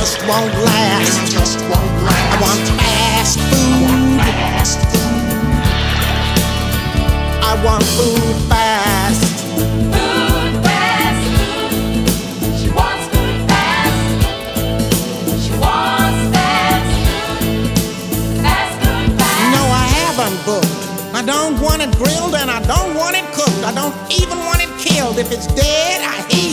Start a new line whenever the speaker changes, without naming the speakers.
just won't last. I want fast food. I want food fast.
Food fast. She wants food fast. She wants fast food. Fast food fast.
No, I haven't booked. I don't want it grilled and I don't want it cooked. I don't even want it killed. If it's dead, I heat